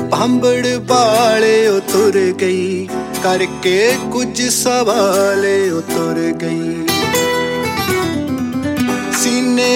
ਭਾਂਬੜ ਵਾਲੇ ਉਹ ਤੁਰ ਗਈ, ਕਰਕੇ ਕੁਝ ਸਵਾਲ ਉਹ ਤੁਰ ਗਈ। ਸੀਨੇ